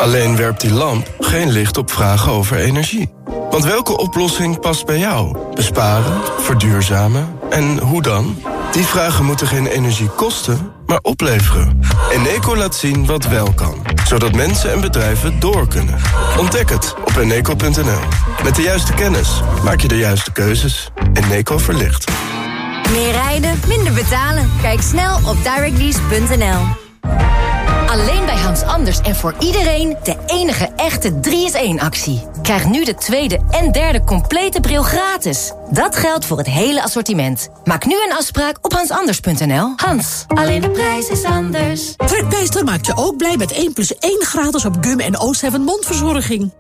Alleen werpt die lamp geen licht op vragen over energie. Want welke oplossing past bij jou? Besparen, verduurzamen en hoe dan? Die vragen moeten geen energie kosten, maar opleveren. Eneco laat zien wat wel kan, zodat mensen en bedrijven door kunnen. Ontdek het op eneco.nl. Met de juiste kennis maak je de juiste keuzes. Eneco verlicht. Meer rijden, minder betalen. Kijk snel op directlease.nl. Alleen bij Hans Anders en voor iedereen de enige echte 3-in-1-actie. Krijg nu de tweede en derde complete bril gratis. Dat geldt voor het hele assortiment. Maak nu een afspraak op hansanders.nl. Hans, alleen de prijs is anders. Trekpleister maakt je ook blij met 1+1 gratis op gum en O7 mondverzorging.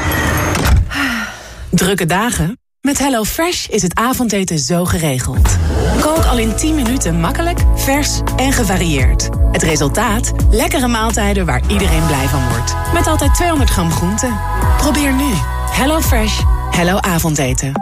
Drukke dagen? Met HelloFresh is het avondeten zo geregeld. Kook al in 10 minuten makkelijk, vers en gevarieerd. Het resultaat? Lekkere maaltijden waar iedereen blij van wordt. Met altijd 200 gram groente. Probeer nu. HelloFresh. Hello avondeten.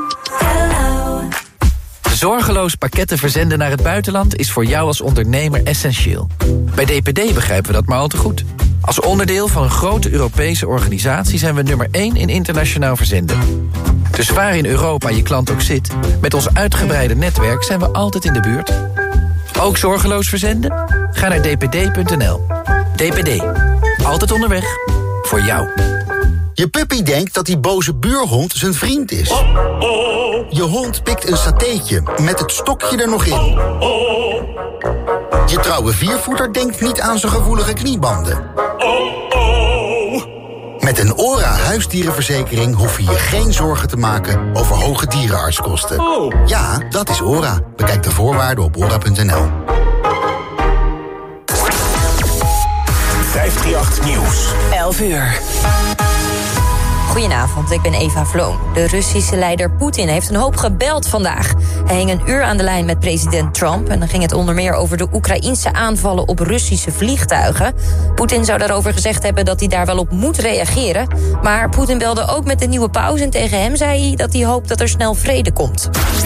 Zorgeloos pakketten verzenden naar het buitenland is voor jou als ondernemer essentieel. Bij DPD begrijpen we dat maar al te goed. Als onderdeel van een grote Europese organisatie zijn we nummer 1 in internationaal verzenden. Dus waar in Europa je klant ook zit, met ons uitgebreide netwerk zijn we altijd in de buurt. Ook zorgeloos verzenden? Ga naar dpd.nl. DPD. Altijd onderweg. Voor jou. Je puppy denkt dat die boze buurhond zijn vriend is. Je hond pikt een satéetje met het stokje er nog in. Je trouwe viervoeter denkt niet aan zijn gevoelige kniebanden. Met een ORA huisdierenverzekering hoef je je geen zorgen te maken over hoge dierenartskosten. Ja, dat is ORA. Bekijk de voorwaarden op ora.nl. 538 Nieuws. 11 uur. Goedenavond, ik ben Eva Vloon. De Russische leider Poetin heeft een hoop gebeld vandaag. Hij hing een uur aan de lijn met president Trump en dan ging het onder meer over de Oekraïense aanvallen op Russische vliegtuigen. Poetin zou daarover gezegd hebben dat hij daar wel op moet reageren. Maar Poetin belde ook met de nieuwe paus en tegen hem zei hij dat hij hoopt dat er snel vrede komt.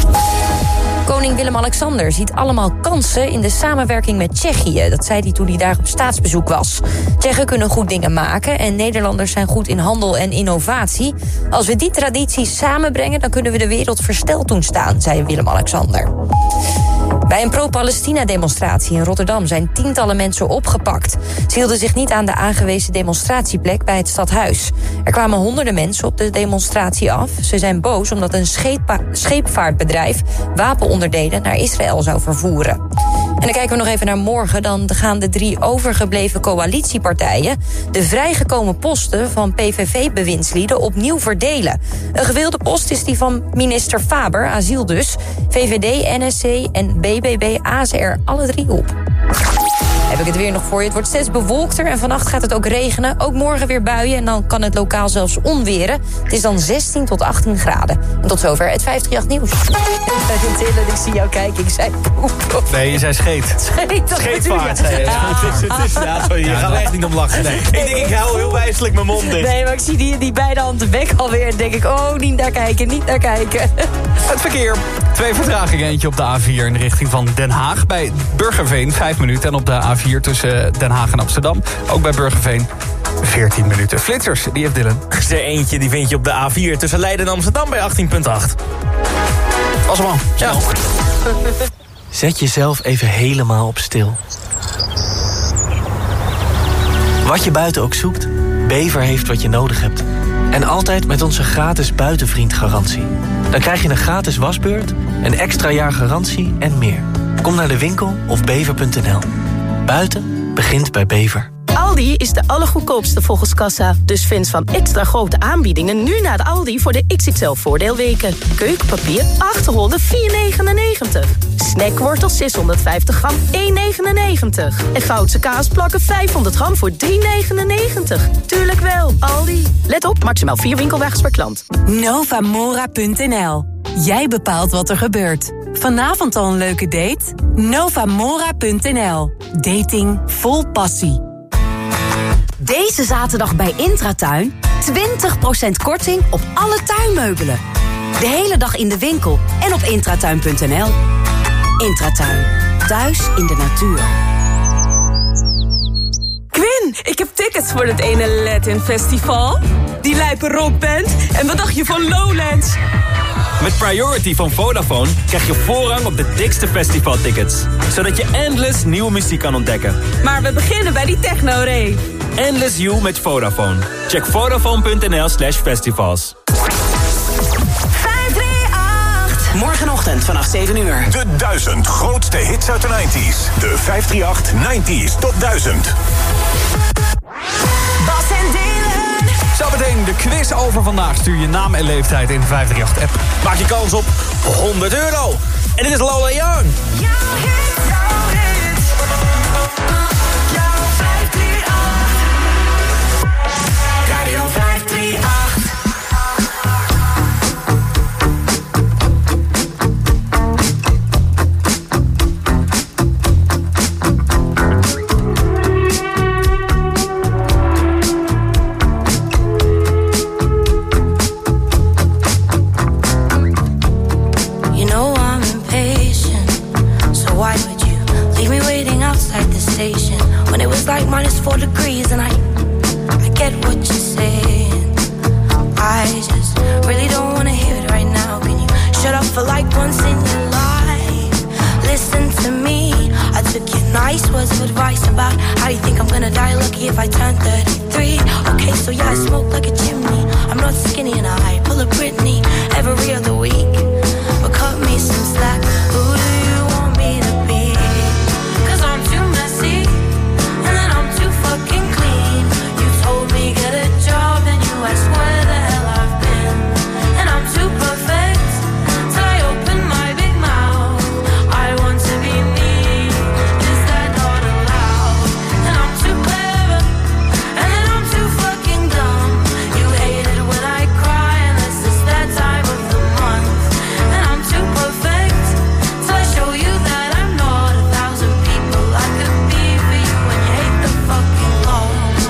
Koning Willem-Alexander ziet allemaal kansen in de samenwerking met Tsjechië. Dat zei hij toen hij daar op staatsbezoek was. Tsjechen kunnen goed dingen maken en Nederlanders zijn goed in handel en innovatie. Als we die tradities samenbrengen, dan kunnen we de wereld versteld doen staan, zei Willem-Alexander. Bij een pro-Palestina-demonstratie in Rotterdam zijn tientallen mensen opgepakt. Ze hielden zich niet aan de aangewezen demonstratieplek bij het stadhuis. Er kwamen honderden mensen op de demonstratie af. Ze zijn boos omdat een scheepvaartbedrijf wapenonderdelen naar Israël zou vervoeren. En dan kijken we nog even naar morgen. Dan gaan de 3 overgebleven coalitiepartijen de vrijgekomen posten van PVV-bewindslieden opnieuw verdelen. Een gewilde post is die van minister Faber, asiel dus. VVD, NSC en BBB azen er alle 3 op. Heb ik het weer nog voor je. Het wordt steeds bewolkter en vannacht gaat het ook regenen. Ook morgen weer buien en dan kan het lokaal zelfs onweren. Het is dan 16 tot 18 graden. En tot zover het 538 Nieuws. Tillen, ik zie jou kijken. Ik zei poep. Nee, je zei scheet. Scheetvaart, zei je. Sorry, je gaat er echt niet om lachen. Nee. Ik denk, ik hou heel wijselijk mijn mond dicht. Nee, maar ik zie die beide handen bek alweer. En denk ik, niet naar kijken, niet naar kijken. Het verkeer. 2 vertragingen. Eentje op de A4 in de richting van Den Haag. Bij Burgerveen 5 minuten. En op de A4 tussen Den Haag en Amsterdam. Ook bij Burgerveen 14 minuten. Flitsers, die heeft Dylan. Er is er eentje, die vind je op de A4 tussen Leiden en Amsterdam bij 18,8. Was hem al. Ja. Zet jezelf even helemaal op stil. Wat je buiten ook zoekt, Bever heeft wat je nodig hebt. En altijd met onze gratis buitenvriendgarantie. Dan krijg je een gratis wasbeurt, een extra jaar garantie en meer. Kom naar de winkel of bever.nl. Buiten begint bij Bever. Aldi is de allergoedkoopste volgens kassa. Dus fans van extra grote aanbiedingen nu naar de Aldi voor de XXL voordeelweken. Keukenpapier 8 rollen 4,99. Snackwortels 650 gram 1,99. En Goudse kaasplakken 500 gram voor 3,99. Tuurlijk wel, Aldi. Let op, maximaal 4 winkelwagens per klant. Novamora.nl. Jij bepaalt wat er gebeurt. Vanavond al een leuke date? Novamora.nl. Dating vol passie. Deze zaterdag bij Intratuin 20% korting op alle tuinmeubelen. De hele dag in de winkel en op intratuin.nl. Intratuin. Thuis in de natuur. Quinn, Ik heb tickets voor het ene Latin Festival, die lijpe rockband en wat dacht je van Lowlands? Met Priority van Vodafone krijg je voorrang op de dikste festivaltickets. Zodat je endless nieuwe muziek kan ontdekken. Maar we beginnen bij die techno-rave. Endless You met Vodafone. Check vodafone.nl/festivals. 538. Morgenochtend vanaf 7 uur. De 1000 grootste hits uit de 90s. De 538 90s Top 1000. Bas en Dylan. Zometeen de quiz over vandaag. Stuur je naam en leeftijd in de 538-app. Maak je kans op €100. En dit is Lola Young. Radio 538. When it was like -4 degrees and I get what you're saying. I just really don't wanna hear it right now. Can you shut up for like once in your life? Listen to me. I took your nice words of advice about how you think I'm gonna die lucky if I turn 33. Okay, so yeah, I smoke like a chimney. I'm not skinny and I pull a Britney every other week. But cut me some slack. Who do you want me to be? 'Cause I'm too messy. Get a job and you ask where the hell I've been. And I'm too perfect till I open my big mouth. I want to be me, is that not allowed? And I'm too clever and then I'm too fucking dumb. You hate it when I cry unless it's that time of the month. And I'm too perfect till I show you that I'm not 1,000 people I could be for you. And you hate the fucking law.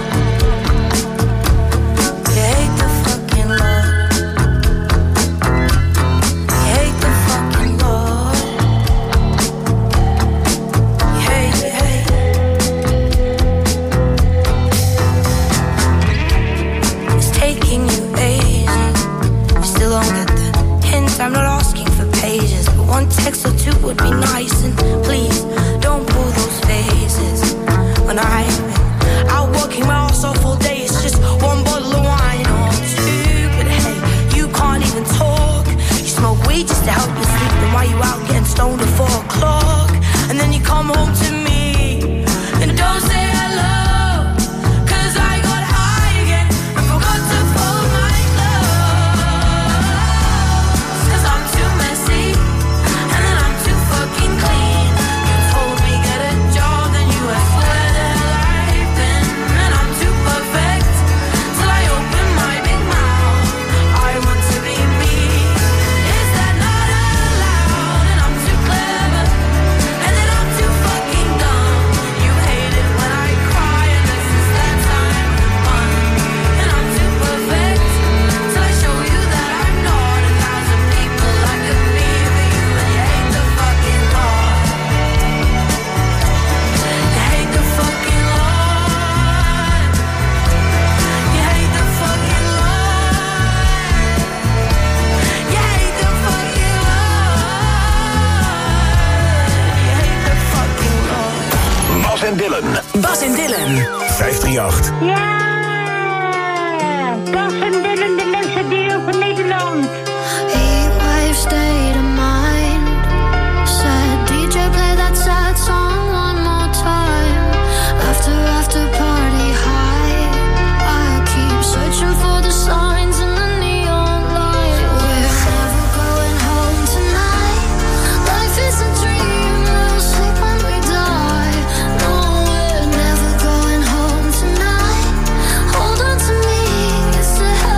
I'm not asking for pages, but one text or two would be nice. And please, don't pull those faces. When I've been out working my ass off all day, it's just one bottle of wine or two. But hey, you can't even talk. You smoke weed just to help you sleep. Then why you out getting stoned at 4 o'clock? And then you come home to me and don't say hello. 'Cause I got high again and forgot to fold my Bas en Dylan. 538. Ja! Bas en Dylan, de mensen die over Nederland. He wave state of mind. Said DJ play that sad song one more time. After party high. I keep searching for the signs in the neon light. We're never going home tonight. Life is a dream, we'll sleep when we die. No, we're never going home tonight. Hold on to me, it's the hell.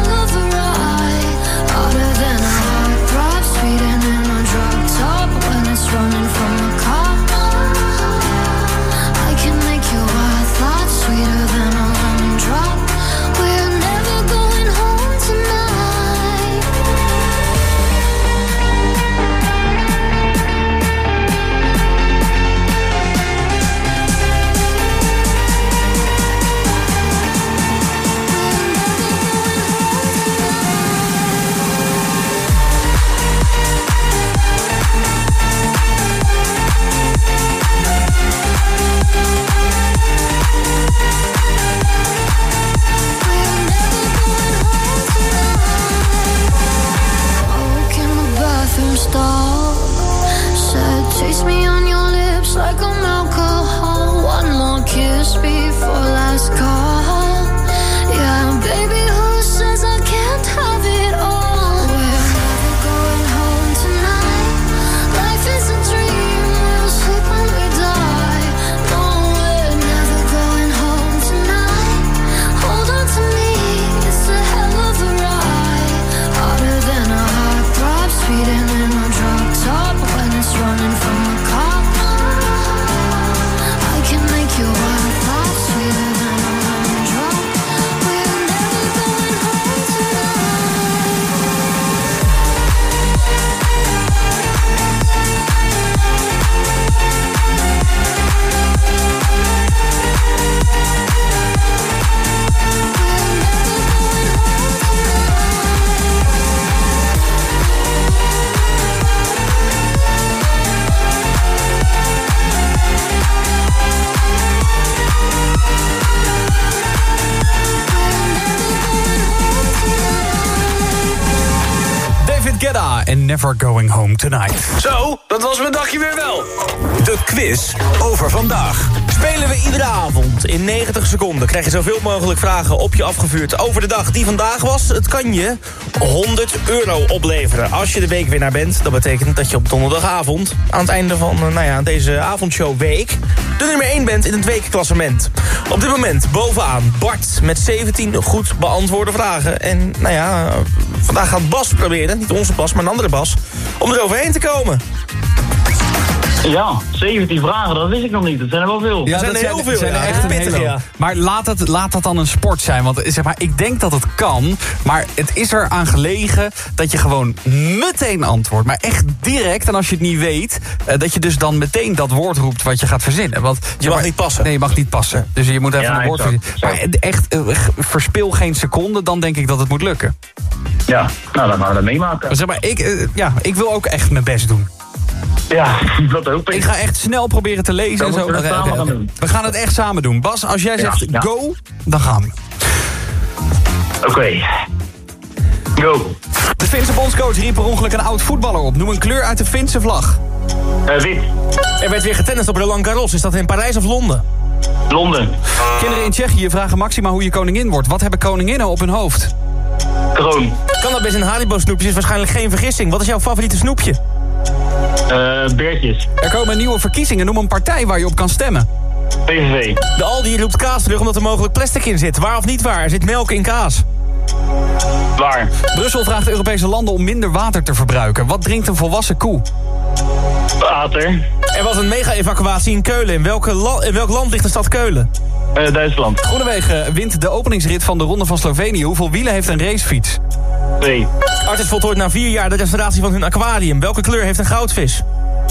en Never Going Home Tonight. Zo, dat was mijn dagje weer wel. De quiz over vandaag. Spelen we iedere avond. In 90 seconden krijg je zoveel mogelijk vragen op je afgevuurd over de dag die vandaag was. Het kan je €100 opleveren. Als je de weekwinnaar bent, dat betekent dat je op donderdagavond... aan het einde van deze avondshowweek... de nummer 1 bent in het weekklassement. Op dit moment bovenaan Bart met 17 goed beantwoorde vragen. En vandaag gaat Bas proberen, niet onze Bas, maar een andere Bas... om er overheen te komen. Ja, 17 vragen, dat wist ik nog niet. Dat zijn er wel veel. Ja, dat zijn er heel veel. Zijn er echt pittig, ja. Maar laat dat dan een sport zijn. Want zeg maar, ik denk dat het kan. Maar het is er aan gelegen dat je gewoon meteen antwoordt. Maar echt direct. En als je het niet weet, dat je dus dan meteen dat woord roept wat je gaat verzinnen. Want je mag niet passen. Nee, je mag niet passen. Dus je moet even een woord verzinnen. Maar echt, verspil geen seconde, dan denk ik dat het moet lukken. Ja, nou dan gaan we dat meemaken. Zeg maar, ik wil ook echt mijn best doen. Ja, dat ook. Ik ga echt snel proberen te lezen en zo. We gaan het echt samen doen. Bas, als jij zegt go, dan gaan we. Oké. Go. De Finse bondscoach riep per ongeluk een oud voetballer op. Noem een kleur uit de Finse vlag. Wit. Er werd weer getennist op Roland Garros. Is dat in Parijs of Londen? Londen. Kinderen in Tsjechië vragen Maxima hoe je koningin wordt. Wat hebben koninginnen op hun hoofd? Kroon. Cannabis in Haribo-snoepjes is waarschijnlijk geen vergissing. Wat is jouw favoriete snoepje? Beertjes. Er komen nieuwe verkiezingen. Noem een partij waar je op kan stemmen. PVV. De Aldi roept kaas terug omdat er mogelijk plastic in zit. Waar of niet waar? Er zit melk in kaas. Waar. Brussel vraagt de Europese landen om minder water te verbruiken. Wat drinkt een volwassen koe? Water. Er was een mega-evacuatie in Keulen. In welk land ligt de stad Keulen? Duitsland. Groenewegen wint de openingsrit van de Ronde van Slovenië. Hoeveel wielen heeft een racefiets? 2. Artis voltooit na 4 jaar de restauratie van hun aquarium. Welke kleur heeft een goudvis?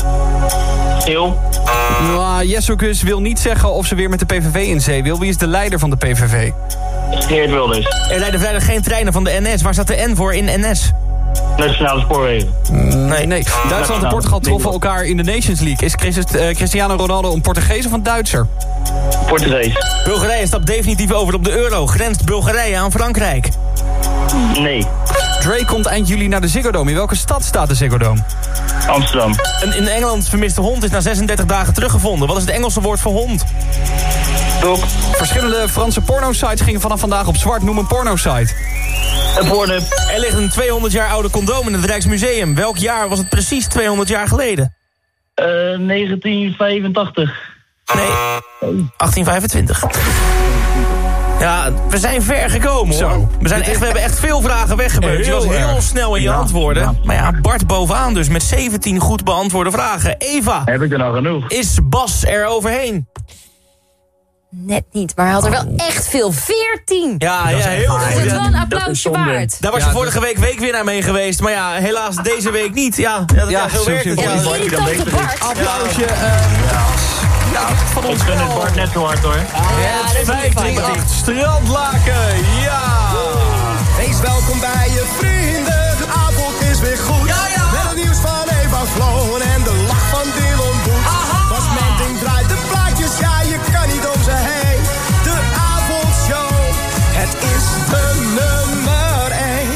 Geel. Jesselkus wil niet zeggen of ze weer met de PVV in zee wil. Wie is de leider van de PVV? Geert Wilders. Er rijden vrijdag geen treinen van de NS. Waar staat de N voor in NS? Nationale Spoorwegen. Nee. Duitsland en Portugal troffen elkaar in de Nations League. Is Cristiano Ronaldo een Portugees of een Duitser? Portugees. Bulgarije stapt definitief over op de euro. Grenst Bulgarije aan Frankrijk? Nee. Drake komt eind juli naar de Ziggo Dome. In welke stad staat de Ziggo Dome? Amsterdam. Een in Engeland vermiste hond is na 36 dagen teruggevonden. Wat is het Engelse woord voor hond? Dog. Verschillende Franse pornosites gingen vanaf vandaag op zwart. Noem een pornosite. Een Pornhub. Er ligt een 200 jaar oude condoom in het Rijksmuseum. Welk jaar was het precies 200 jaar geleden? 1985. Nee, 1825. Ja, we zijn ver gekomen, hoor. We hebben echt veel vragen weggebeurd. Je was heel snel in je antwoorden. Ja. Maar ja, Bart bovenaan dus met 17 goed beantwoorde vragen. Eva. Heb ik er nou genoeg? Is Bas er overheen? Net niet, maar hij had er wel echt veel. 14! Ja, heel goed. Dat is wel een applausje waard. Daar was je vorige week weekwinnaar mee geweest. Maar ja, helaas deze week niet. Ja, zo werkt het. Applausje. Ja, van ons. Ik vind het Bart net zo hard, hoor. Het 538 Strandlaken, ja! Wees welkom bij je vrienden. De avond is weer goed. Met het nieuws van Eva Floon en de lach van Dylan Boet. Was mijn ding draait de plaatjes, ja, je kan niet om ze heen. De avondshow, het is de nummer 1.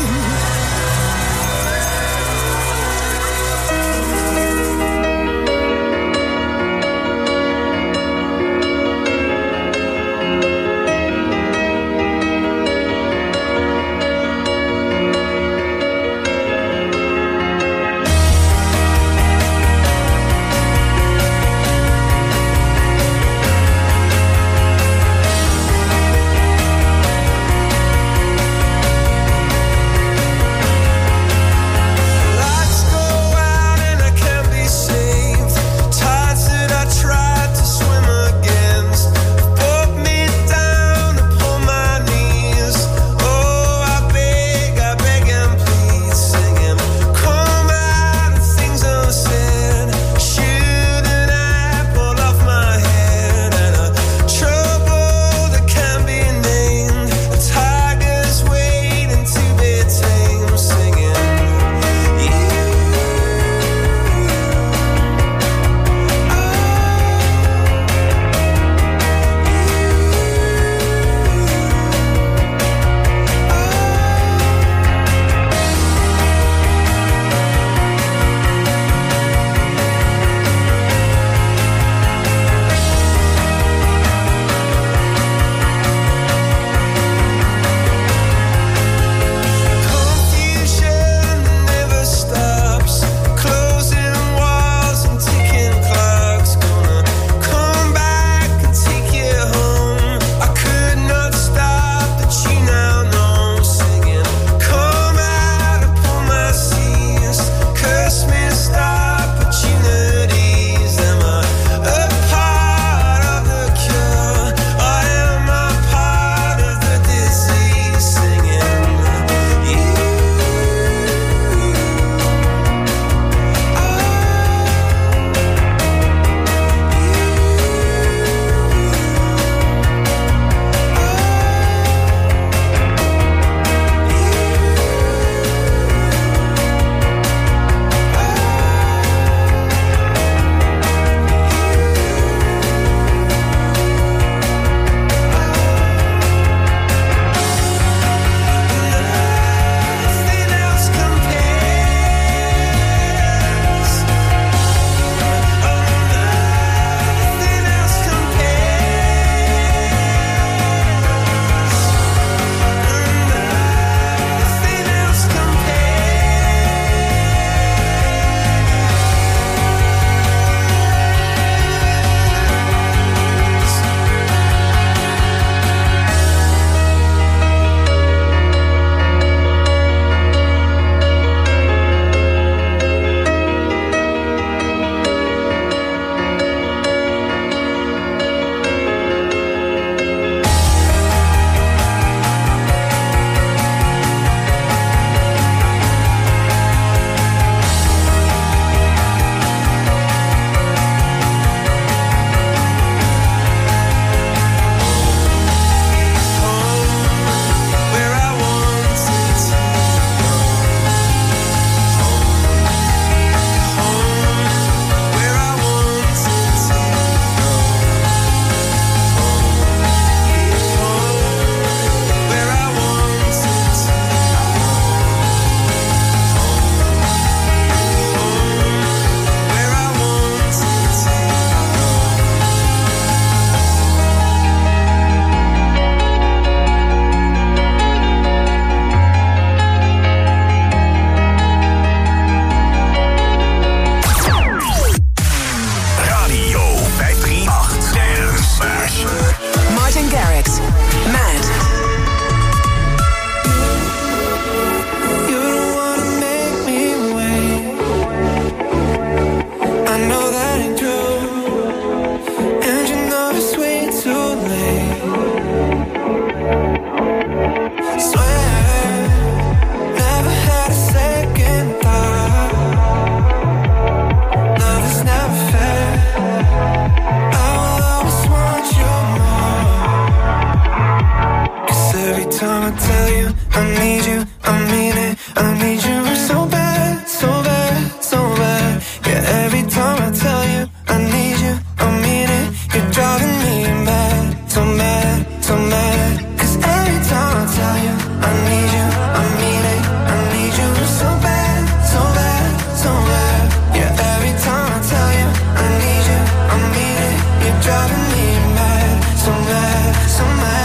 time I tell you I need you, I mean it, I need you so bad, so bad, so bad. Yeah, every time I tell you I need you, I mean it. You're driving me mad, so mad, so mad. 'Cause every time I tell you I need you, I mean it, I need you so bad, so bad, so bad. Yeah, every time I tell you I need you, I mean it. You're driving me mad, so mad, so mad.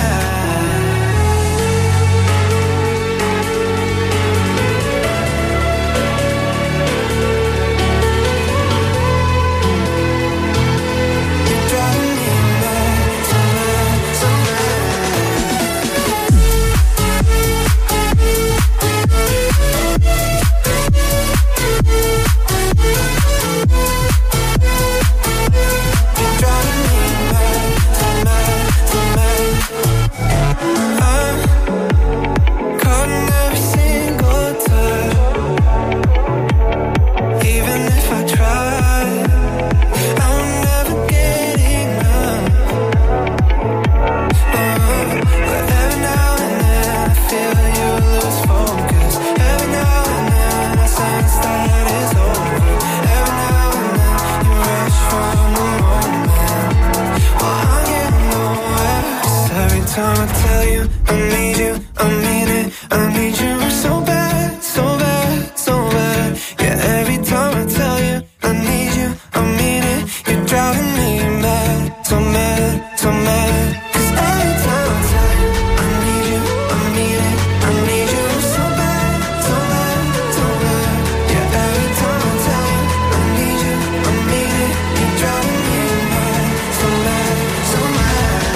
Time I tell you I need you, I mean it, I need you so bad, so bad, so bad. Yeah, every time I tell you I need you, I mean it. You're driving me mad, so mad, so mad. 'Cause every time I tell you I need you, I mean it, I need you so bad, so bad, so bad. Yeah, every time I tell you I need you, I mean it. You're driving me mad, so mad, so mad.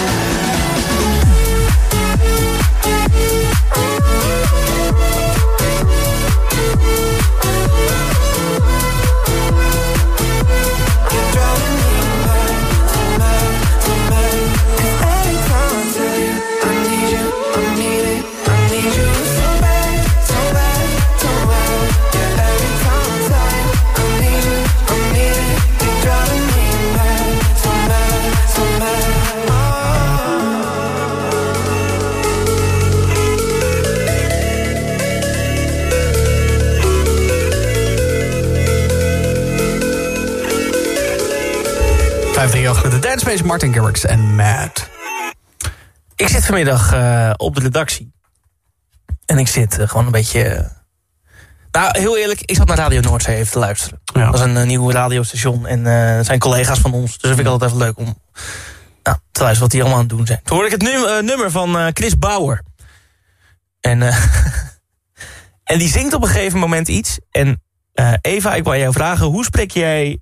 Met de Dancebase, Martin Garrix en Mad. Ik zit vanmiddag op de redactie. En ik zit gewoon een beetje... Nou, heel eerlijk, ik zat naar Radio Noordzee even te luisteren. Ja. Dat is een nieuw radiostation en dat zijn collega's van ons. Dus dat vind ik altijd even leuk om te luisteren wat die allemaal aan het doen zijn. Toen hoorde ik het nummer van Chris Bauer. En, en die zingt op een gegeven moment iets. En Eva, ik wou jou vragen, hoe spreek jij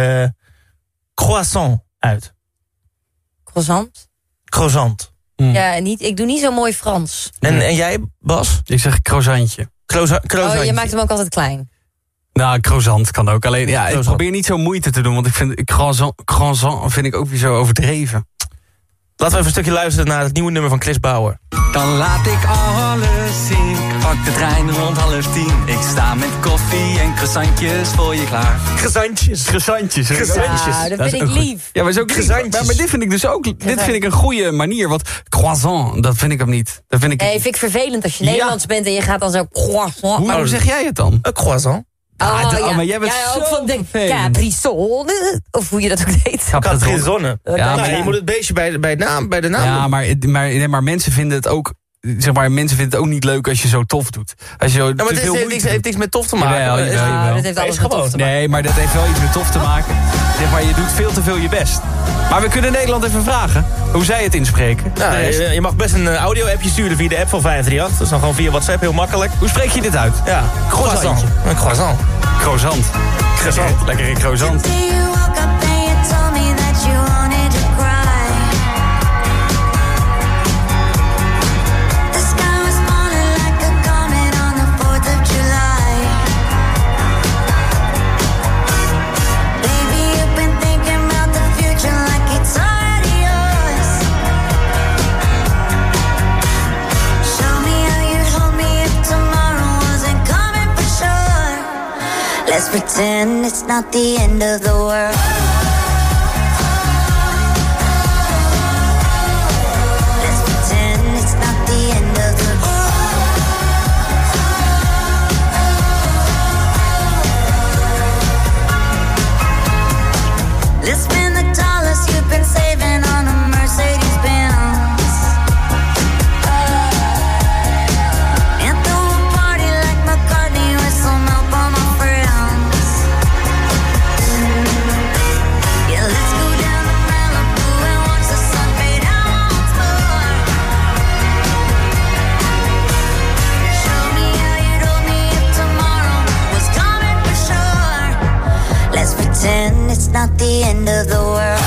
croissant uit? Croissant? Croissant. Ja, ik doe niet zo mooi Frans. En jij, Bas? Ik zeg croissantje. Oh, je maakt hem ook altijd klein. Nou, croissant kan ook. Alleen, ja, ik probeer niet zo moeite te doen, want ik vind croissant vind ik ook weer zo overdreven. Laten we even een stukje luisteren naar het nieuwe nummer van Chris Bauer. Dan laat ik alles zien. Ik pak de trein rond 9:30. Ik sta met koffie en croissantjes voor je klaar. Croissantjes. Ja, dat vind ik lief. Ja, maar zo croissantjes. Maar dit vind ik dus ook. Dit vind ik een goede manier. Want croissant, dat vind ik hem niet. Dat vind ik... Nee, vind ik vervelend als je Nederlands bent en je gaat dan zo croissant. Hoe zeg jij het dan? Een croissant. Maar jij bent ook van de Capri-Sonne. Of hoe je dat ook deed. Capri-Sonne. Ja, maar je moet het beestje bij de naam Ja, maar mensen vinden het ook... Zeg maar, mensen vinden het ook niet leuk als je zo tof doet. Als je zo maar het heeft niks met tof te maken. Ja, dat heeft alles met tof te maken. Nee, maar dat heeft wel iets met tof te maken. Zeg maar, je doet veel te veel je best. Maar we kunnen Nederland even vragen hoe zij het inspreken. Ja, je mag best een audio-appje sturen via de app van 538. Dat is dan gewoon via WhatsApp, heel makkelijk. Hoe spreek je dit uit? Ja, croissant. Een croissant. Croissant. Lekker in croissant. Let's pretend it's not the end of the world. Let's pretend it's not the end of the world. not the end of the world.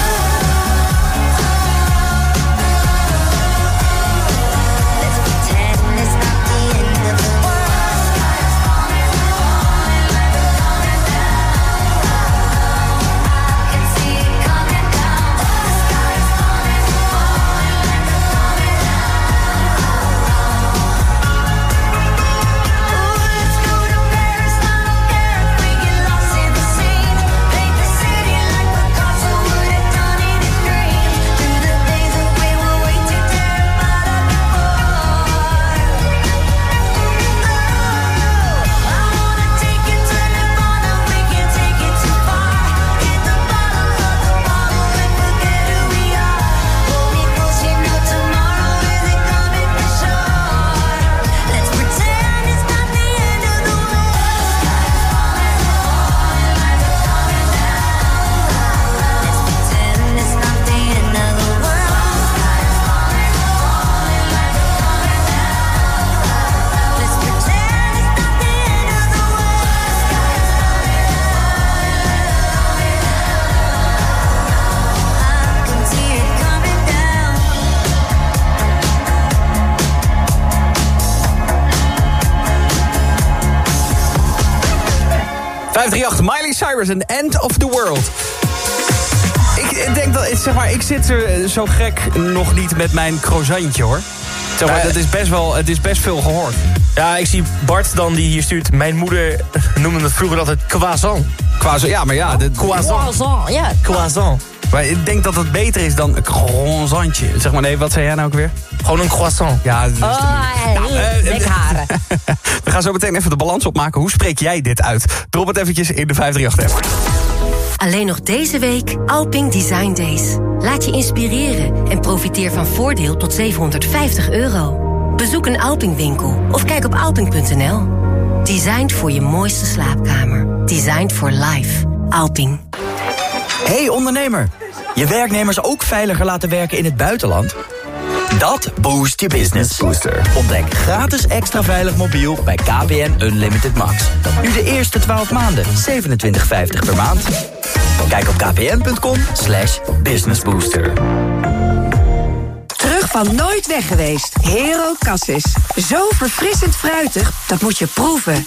Miley Cyrus en End of the World. Ik denk dat, zeg maar, ik zit er zo gek nog niet met mijn croissantje, hoor. Zeg maar, het is best veel gehoord. Ja, ik zie Bart dan die hier stuurt. Mijn moeder noemde het vroeger altijd croissant. Croissant, ja, maar ja. Croissant, ja. Croissant. Maar ik denk dat het beter is dan een croissantje. Zeg maar, nee, wat zei jij nou ook weer? Gewoon een croissant. Ja, dat is nekharen. We gaan zo meteen even de balans opmaken. Hoe spreek jij dit uit? Drop het eventjes in de 538-app. Alleen nog deze week Alping Design Days. Laat je inspireren en profiteer van voordeel tot €750. Bezoek een Alping-winkel of kijk op alping.nl. Designed voor je mooiste slaapkamer. Designed for life. Alping. Hey ondernemer, je werknemers ook veiliger laten werken in het buitenland? Dat boost je business. Booster. Ontdek gratis extra veilig mobiel bij KPN Unlimited Max. Nu de eerste 12 maanden, $27,50 per maand. Kijk op kpn.com/businessbooster. Terug van nooit weg geweest. Hero Cassis. Zo verfrissend fruitig, dat moet je proeven.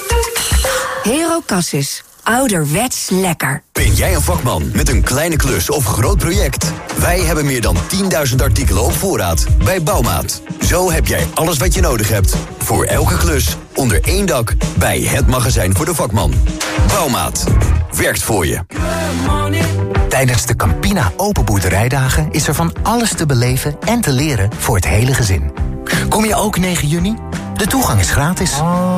Hero Cassis. Ouderwets lekker. Ben jij een vakman met een kleine klus of groot project? Wij hebben meer dan 10.000 artikelen op voorraad bij Bouwmaat. Zo heb jij alles wat je nodig hebt. Voor elke klus, onder één dak, bij het magazijn voor de vakman. Bouwmaat. Werkt voor je. Tijdens de Campina Open Boerderijdagen is er van alles te beleven en te leren voor het hele gezin. Kom je ook 9 juni? De toegang is gratis.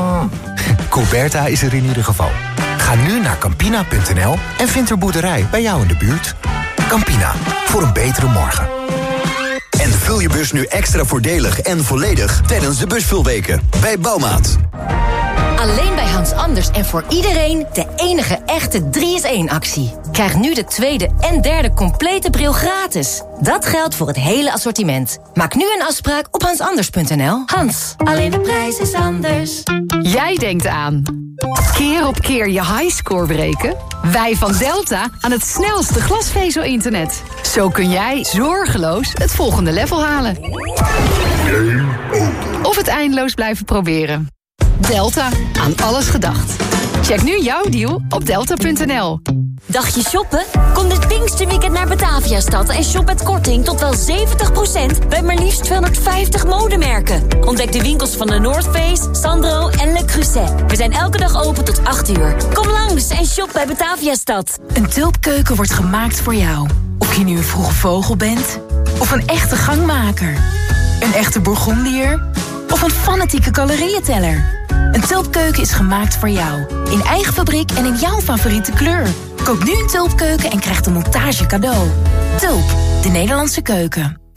Coberta is er in ieder geval. Ga nu naar Campina.nl en vind er boerderij bij jou in de buurt. Campina, voor een betere morgen. En vul je bus nu extra voordelig en volledig tijdens de busvulweken bij Bouwmaat. Alleen bij Hans Anders en voor iedereen de enige echte 3-in-1-actie. Krijg nu de tweede en derde complete bril gratis. Dat geldt voor het hele assortiment. Maak nu een afspraak op hansanders.nl. Hans, alleen de prijs is anders. Jij denkt aan keer op keer je highscore breken? Wij van Delta aan het snelste glasvezel-internet. Zo kun jij zorgeloos het volgende level halen. Of het eindeloos blijven proberen. Delta, aan alles gedacht. Check nu jouw deal op delta.nl. Dagje shoppen? Kom dit Pinksterweekend naar Bataviastad en shop met korting tot wel 70% bij maar liefst 250 modemerken. Ontdek de winkels van de North Face, Sandro en Le Creuset. We zijn elke dag open tot 8 uur. Kom langs en shop bij Bataviastad. Een tulpkeuken wordt gemaakt voor jou. Of je nu een vroege vogel bent, of een echte gangmaker. Een echte Bourgondier, of een fanatieke calorieënteller. Een tulpkeuken is gemaakt voor jou. In eigen fabriek en in jouw favoriete kleur. Koop nu een tulpkeuken en krijg de montage cadeau. Tulp, de Nederlandse keuken.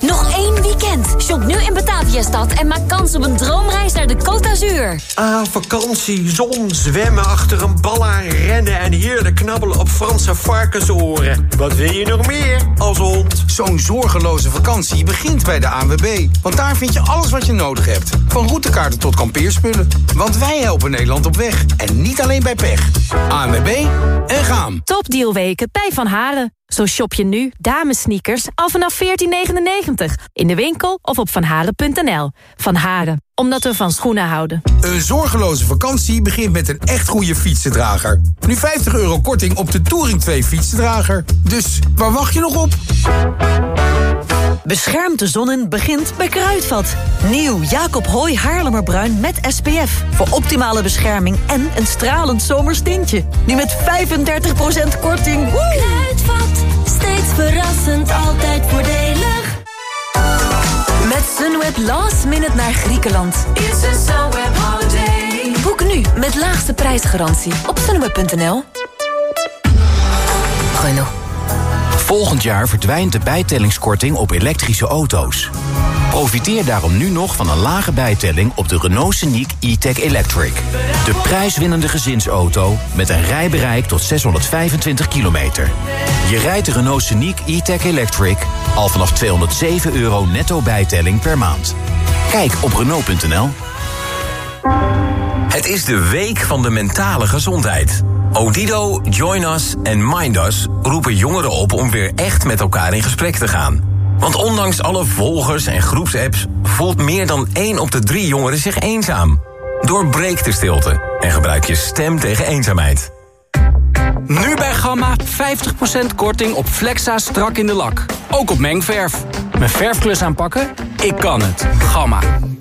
Nog 1 weekend. Shop nu in Bataviastad en maak kans op een droomreis naar de Côte d'Azur. Vakantie, zon, zwemmen achter een bal aan, rennen en heerlijk knabbelen op Franse varkensoren. Wat wil je nog meer als hond? Zo'n zorgeloze vakantie begint bij de ANWB. Want daar vind je alles wat je nodig hebt. Van routekaarten tot kampeerspullen. Want wij helpen Nederland op weg. En niet alleen bij pech. ANWB en gaan. Topdealweken bij Van Haren. Zo shop je nu damessneakers al vanaf 14,99. In de winkel of op vanharen.nl. Van Haren, omdat we van schoenen houden. Een zorgeloze vakantie begint met een echt goede fietsendrager. Nu €50 korting op de Touring 2 fietsendrager. Dus waar wacht je nog op? Bescherm de zonnen begint bij Kruidvat. Nieuw Jacob Hooy Haarlemmerbruin met SPF. Voor optimale bescherming en een stralend zomers tintje. Nu met 35% korting. Woe! Kruidvat, steeds verrassend, altijd voordelig. Met Sunweb Last Minute naar Griekenland. It's a Sunweb holiday. Boek nu met laagste prijsgarantie op sunweb.nl. Renault. Volgend jaar verdwijnt de bijtellingskorting op elektrische auto's. Profiteer daarom nu nog van een lage bijtelling op de Renault Scenic E-Tech Electric. De prijswinnende gezinsauto met een rijbereik tot 625 kilometer. Je rijdt de Renault Scenic E-Tech Electric al vanaf €207 netto bijtelling per maand. Kijk op Renault.nl. Het is de week van de mentale gezondheid. Odido, Join Us en Mind Us roepen jongeren op om weer echt met elkaar in gesprek te gaan. Want ondanks alle volgers en groepsapps voelt meer dan 1 op de 3 jongeren zich eenzaam. Doorbreek de stilte en gebruik je stem tegen eenzaamheid. Nu bij Gamma 50% korting op Flexa strak in de lak. Ook op mengverf. Mijn verfklus aanpakken? Ik kan het. Gamma.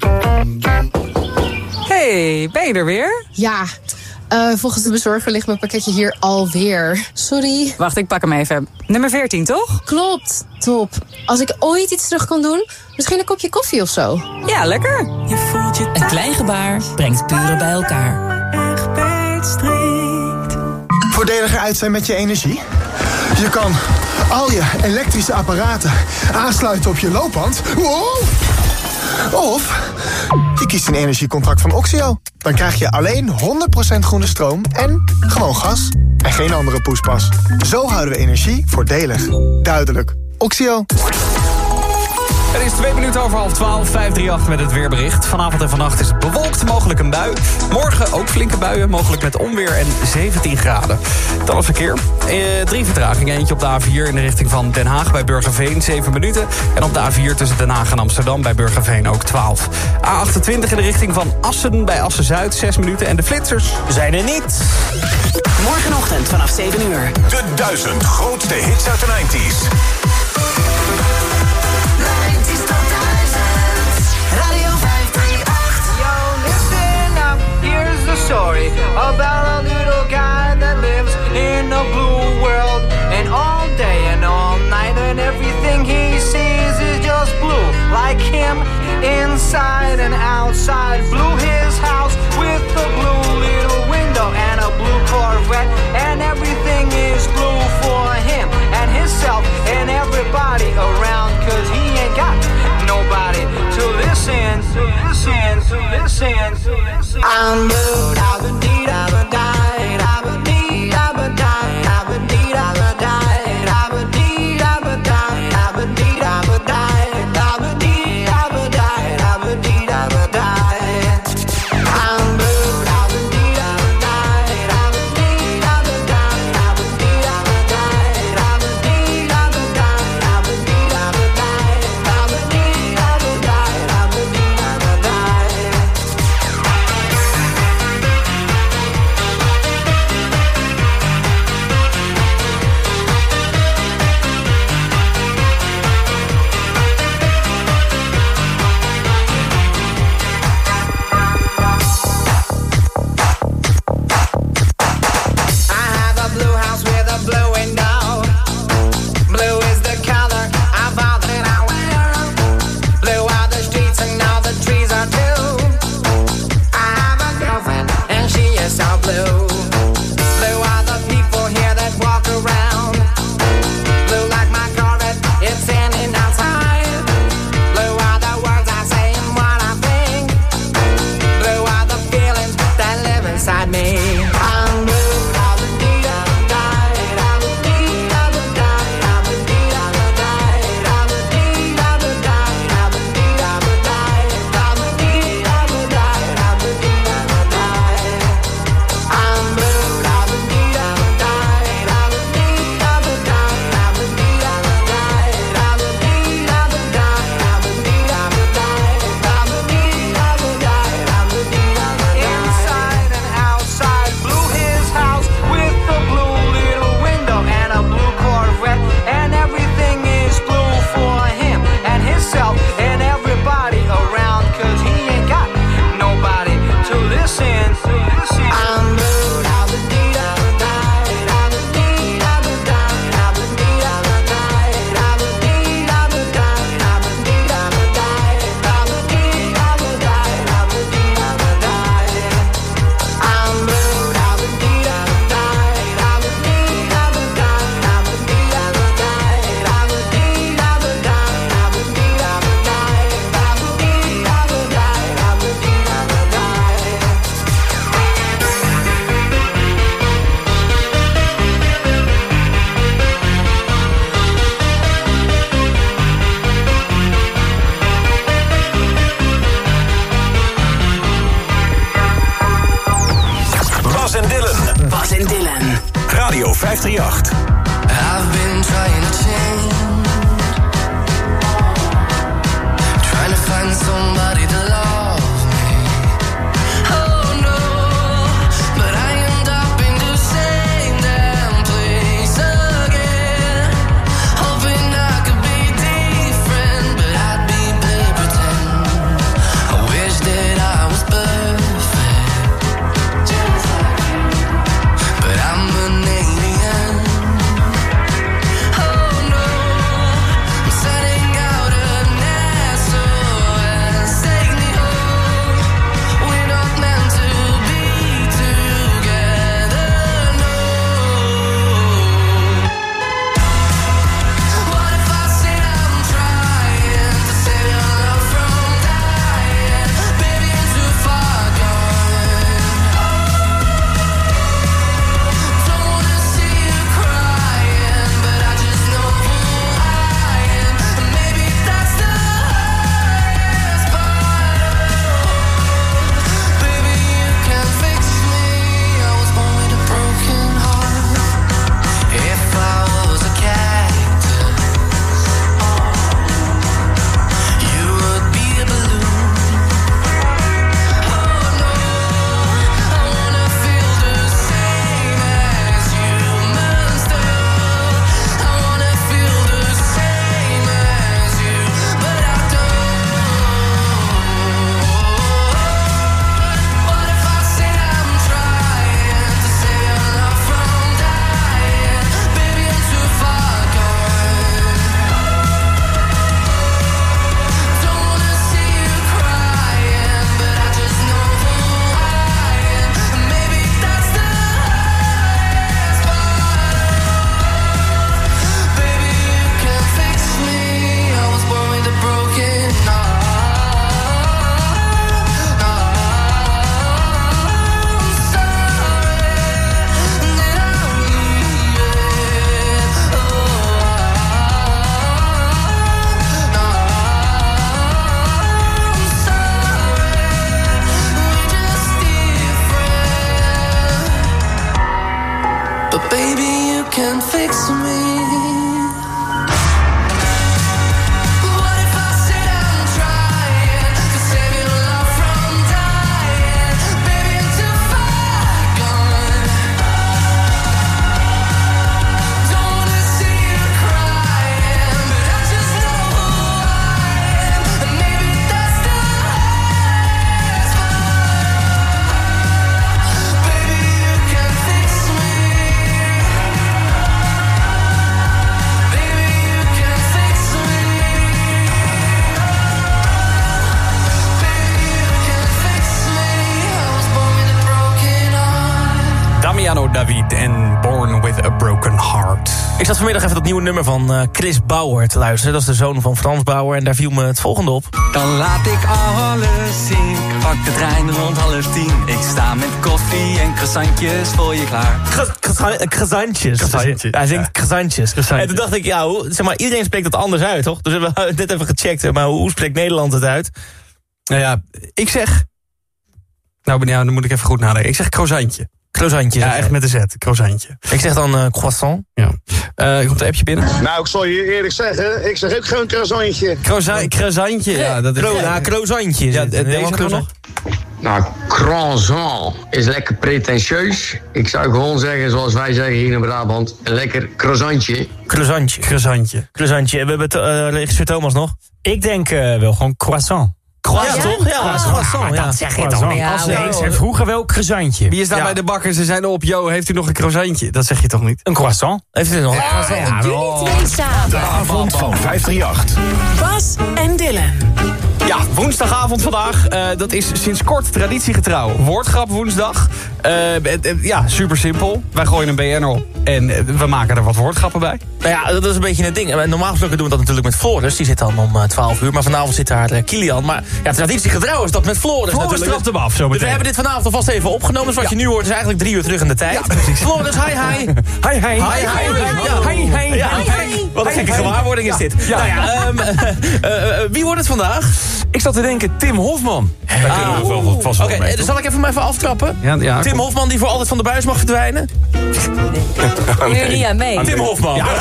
Hey, ben je er weer? Ja, volgens de bezorger ligt mijn pakketje hier alweer. Sorry. Wacht, ik pak hem even. Nummer 14, toch? Klopt, top. Als ik ooit iets terug kan doen, misschien een kopje koffie of zo. Ja, lekker. Een klein gebaar brengt buren bij elkaar. Voordeliger uit zijn met je energie? Je kan al je elektrische apparaten aansluiten op je loopband. Wow! Of je kiest een energiecontract van Oxio. Dan krijg je alleen 100% groene stroom en gewoon gas. En geen andere poespas. Zo houden we energie voordelig. Duidelijk. Oxio. Het is 2 minuten over 11:30, 538 met het weerbericht. Vanavond en vannacht is het bewolkt, mogelijk een bui. Morgen ook flinke buien, mogelijk met onweer en 17 graden. Dan het verkeer. 3 vertragingen. Eentje op de A4 in de richting van Den Haag bij Burgerveen, 7 minuten. En op de A4 tussen Den Haag en Amsterdam bij Burgerveen ook 12. A28 in de richting van Assen bij Assen-Zuid, 6 minuten. En de flitsers zijn er niet. Morgenochtend vanaf 7 uur. De 1000 grootste hits uit de 90s. Radio 538. Yo, listen up, here's the story about a little guy that lives in a blue world. And all day and all night and everything he sees is just blue. Like him, inside and outside. Blue his house with a blue little window and a blue Corvette. And everything is blue for him and himself and everybody around. Cause he ain't got nobody to listen, to listen, to listen, to listen. I'm blue, da-ba-dee, da-ba-die, da-ba-dee, da-ba-die, da-ba-dee, da-ba-die, da-ba-dee, da-ba-die, da-ba-dee, da-ba-die, da-ba-dee, da-ba-die, da-ba-dee, da-ba-die. I'm blue, da-ba-dee, da-ba-die, da-ba-dee, da-ba-die, da-ba-dee, da-ba-die, da-ba-dee, da-ba-die, da-ba-dee, da-ba-die, da-ba-dee. Radio 538. I've been trying to change, trying to find somebody to love me. Oh no, but I end up in the same damn place again, hoping I could be different, but I'd be play pretend. I wish that I was perfect, but I'm an alien. Oh no, I'm setting out an SOS. Take me home. We're not meant to be together, no. What if I said I'm trying to save your love from dying? Baby, I'm too far gone. Don't wanna see you crying, but I just know who I am. And maybe that's the hardest part. Baby, you can fix me. I was born with a broken heart. If I was a cactus, you would be a balloon. Oh no, I wanna feel the same as you, monster. I wanna feel the same as you, but I don't. What if I said I'm trying to save your love from dying? Baby, I'm too far gone. Don't wanna see you crying, but I just know who I am. And maybe that's the hardest part. Baby, you can fix me. I was born with a broken heart. I'm sorry that I'm leaving. I'm sorry, we're just different. But baby, you can fix me. What if I said I'm trying to save your love from dying? Baby, I'm too far gone. Don't wanna see you crying, but I just know who I am. And maybe that's the hardest part. Baby, you can fix me. Baby, you can fix me. Baby, you can fix me. I was born with a broken heart. Damiano David en Born with a Broken Heart. Ik zat vanmiddag even dat nieuwe nummer van Chris Bauer te luisteren. Dat is de zoon van Frans Bauer. En daar viel me het volgende op. Dan laat ik alles zien. Ik pak de trein rond 9:30. Ik sta met koffie en croissantjes voor je klaar. Croissantjes. Hij zingt croissantjes. En toen dacht ik, ja, zeg maar, iedereen spreekt dat anders uit, toch? Dus we hebben net even gecheckt. Maar hoe spreekt Nederland het uit? Nou ja, ik zeg... Nou, dan moet ik even goed nadenken. Ik zeg croissantje. Croissantje. Ja, echt met een Z. Croissantje. Ik zeg dan croissant. Ja. Komt een appje binnen? Nou, ik zal je eerlijk zeggen, ik zeg ook gewoon croissantje. Croissantje, ja. Dat is, croissantje. Ja, deze nog? Nou, croissant is lekker pretentieus. Ik zou gewoon zeggen, zoals wij zeggen hier in Brabant, een lekker croissantje. Croissantje. We hebben regisseur Thomas nog. Ik denk wel gewoon croissant. Croissant, toch? Ja, croissant. Dat zeg je toch niet? Ik zei vroeger wel croissantje. Wie is daar bij de bakker? Ze zijn op, heeft u nog een croissantje? Dat zeg je toch niet? Een croissant. Heeft u nog een croissant? Jullie twee samen. De avond van 538. Bas en Dylan. Ja, woensdagavond vandaag. Dat is sinds kort traditiegetrouw. Woordgrap woensdag. Ja, super simpel. Wij gooien een BN'er op en we maken er wat woordgrappen bij. Nou ja, dat is een beetje het ding. Normaal gesproken doen we dat natuurlijk met Floris. Die zit dan om 12 uur. Maar vanavond zit daar Kilian. Maar ja, traditiegetrouw is dat met Floris natuurlijk. Floris trapt hem af zo meteen. Dus we hebben dit vanavond alvast even opgenomen. Dus wat je nu hoort is eigenlijk 3 uur terug in de tijd. Ja, precies. Floris, hi. Hi. Wat een gekke gewaarwording is dit. Nou ja, wie wordt het vandaag? Ik zat te denken, Tim Hofman. Daar kunnen we wel vast wel mee. Oké, zal ik even aftrappen? Ja, Tim Hofman die voor altijd van de buis mag verdwijnen? Doe niet aan mee. Tim Hofman. Ja.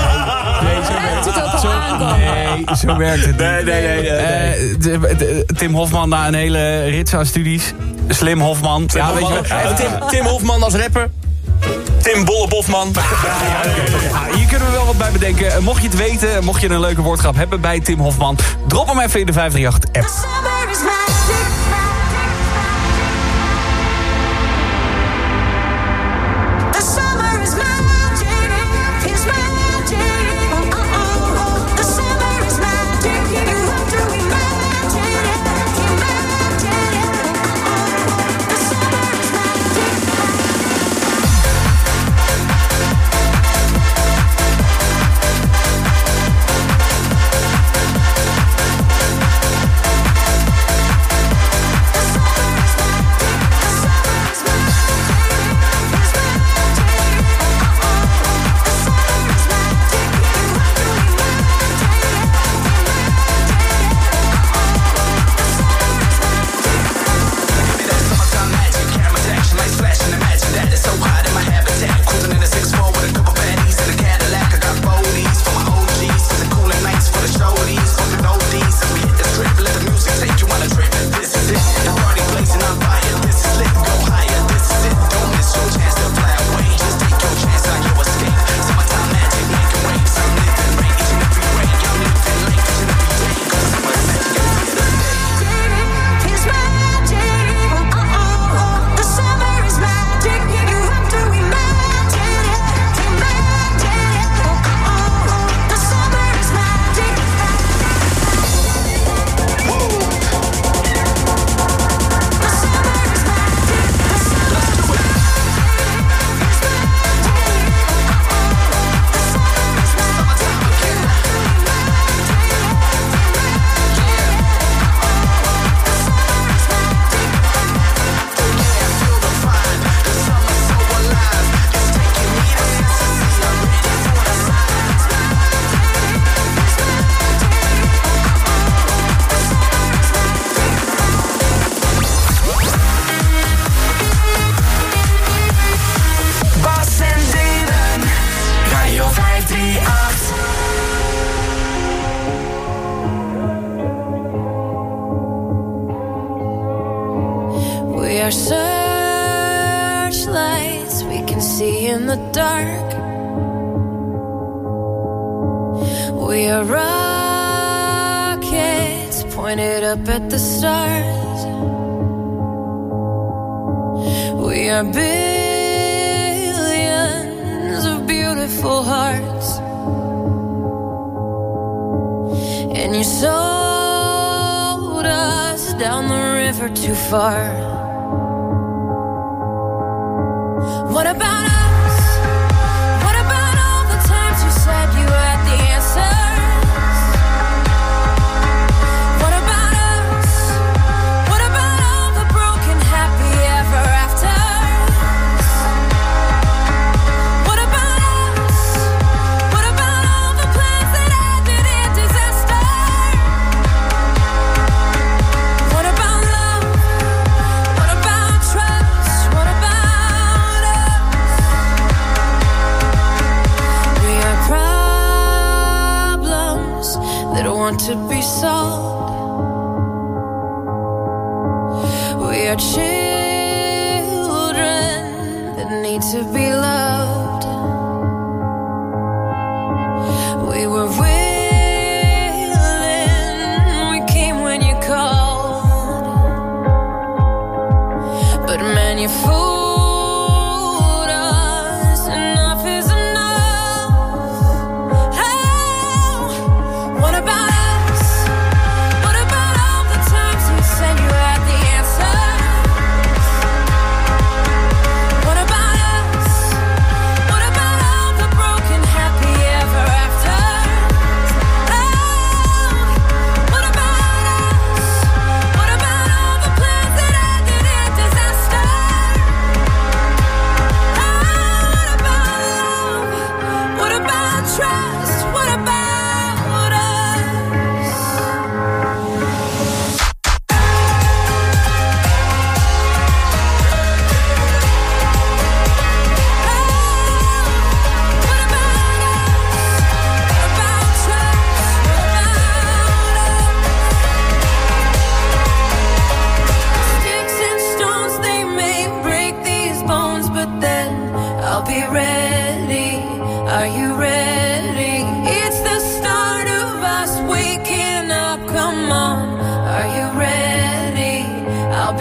Nee, zo werkt het niet. Nee. Tim Hofman na een hele rits aan studies. Slim Hofman. Weet je, Tim Hofman als rapper. Tim Bolle Bofman. Hier kunnen we wel wat bij bedenken. Mocht je het weten, mocht je een leuke woordgrap hebben bij Tim Hofman, drop hem even in de 538-app.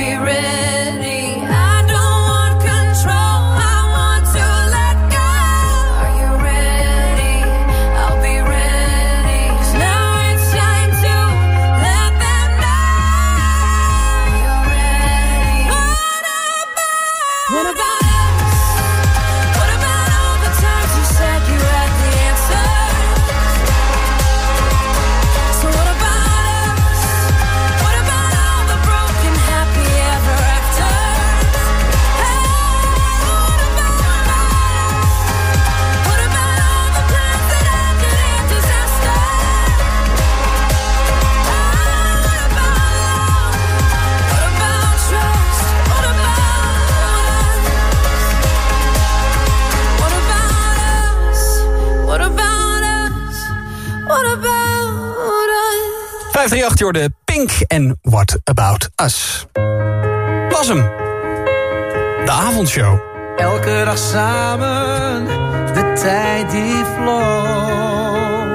be ready. I don't want control, I want to let go. Are you ready? I'll be ready. 'Cause now it's time to let them know you're ready. What about us? What about all the times you said you had the answer? So what about us? What about all the broken happy ever after? Hey, what about all the plans that ended in disaster? What about trust? What about us? What about us? What about us? 538 hoorde Pink en What About Us. Was hem. De avondshow. Elke dag samen, de tijd die vloog.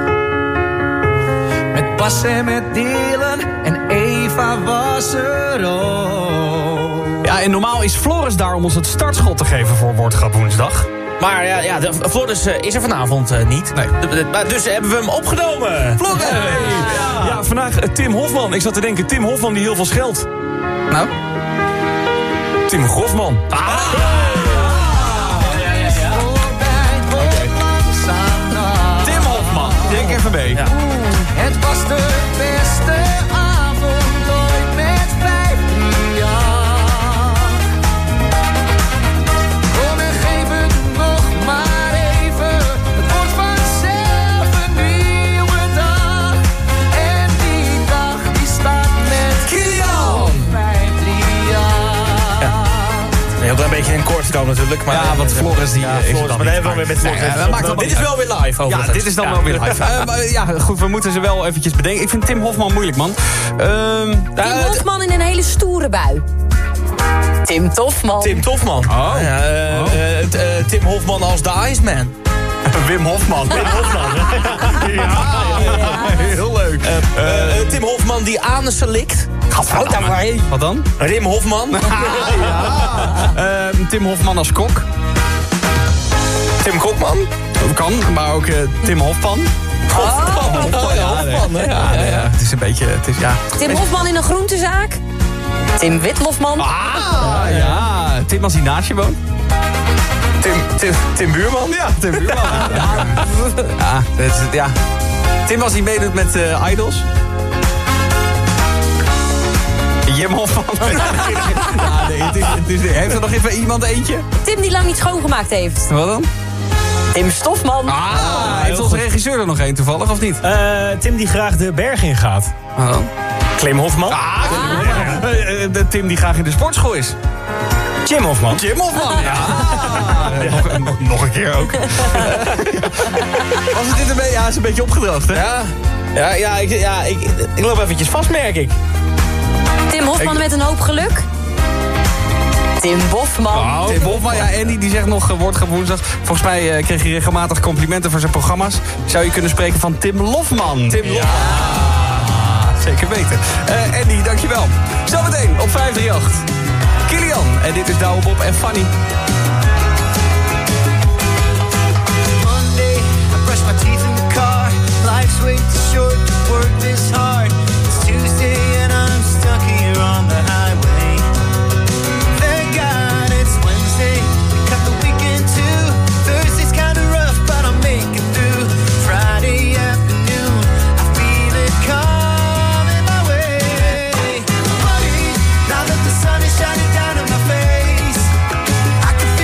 Met Bas en met Dylan en Eva was er ook. Ja, en normaal is Floris daar om ons het startschot te geven voor Woordgrap woensdag. Maar Floris is er vanavond niet. Nee. Dus hebben we hem opgenomen. Floris! Ja, vandaag Tim Hofman. Ik zat te denken, Tim Hofman die heel veel scheldt. Nou? Tim Grofman. Tim Hofman. Denk even mee. Ja. Het was de beste avond ooit met 538. Kom en geef het nog maar even. Het wordt vanzelf een nieuwe dag. En die dag die staat met Kilian 538. Heel klein beetje in koorts komen natuurlijk. Maar Ja, want Floris die is Floris, maar dan hebben we weer met Floris. Dit is wel weer live overigens. Ja, dit is dan wel weer live. Ja, goed, we moeten ze wel eventjes bedenken. Ik vind Tim Hofman moeilijk, man. Tim Hofman in een hele stoere bui. Tim Tofman. Tim Tofman. Oh. Tim Hofman als de Iceman. Wim Hofman. Wim Hofman. Heel leuk. Tim Hofman die anussen likt. Wat dan? Rim Hofman. Tim Hofman als kok. Tim Kokman. Kan, maar ook Tim Hofman. Hofman. Het is een beetje... Tim Hofman in een groentezaak. Tim Witlofman. Tim als hij naast je woont. Tim Buurman. Ja, Tim Buurman. Tim als hij meedoet met Idols. Jim Hofman. Heeft er nog even iemand eentje? Tim die lang niet schoongemaakt heeft. Wat dan? Tim Stofman. Heeft onze regisseur er nog één toevallig, of niet? Tim die graag de berg in gaat. Wat dan? Klim Hofman. Tim die graag in de sportschool is. Jim Hofman. Jim Hofman, ja. Nog een keer ook. Was het dit een beetje... Ja, het is een beetje opgedroogd, hè? Ik loop eventjes vast, merk ik. Tim Hofman met een hoop geluk. Tim Bofman. Tim Bofman, ja, Andy die zegt nog Woordgrap woensdag. Volgens mij kreeg hij regelmatig complimenten voor zijn programma's. Zou je kunnen spreken van Tim Lofman? Tim Lofman. Ja, zeker weten. Andy, dankjewel. Zometeen op 538. Kilian. En dit is Douwe Bob en Fanny. Monday, I brush my teeth in the car. Life's way too short to work this hard. It's Tuesday and I'm stuck here on the highway. Thank God it's Wednesday. We cut the weekend too. Thursday's kinda rough, but I'll make it through. Friday afternoon, I feel it coming my way. Funny, now that the sun is shining down in my face, I can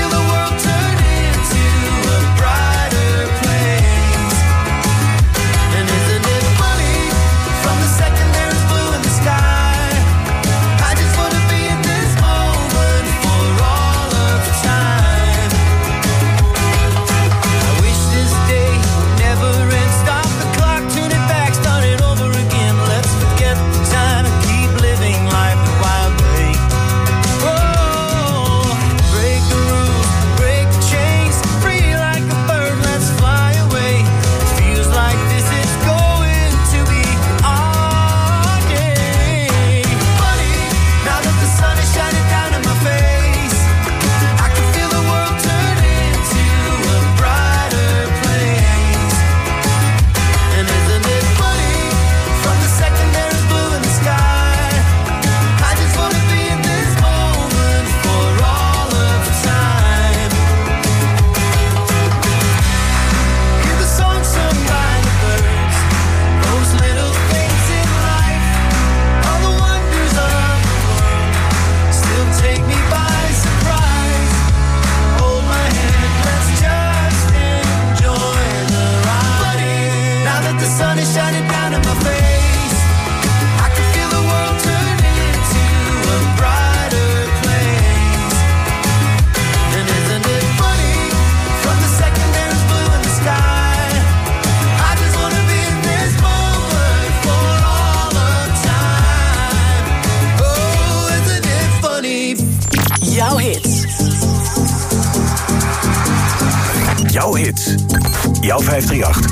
Jouw hits. Jouw 538.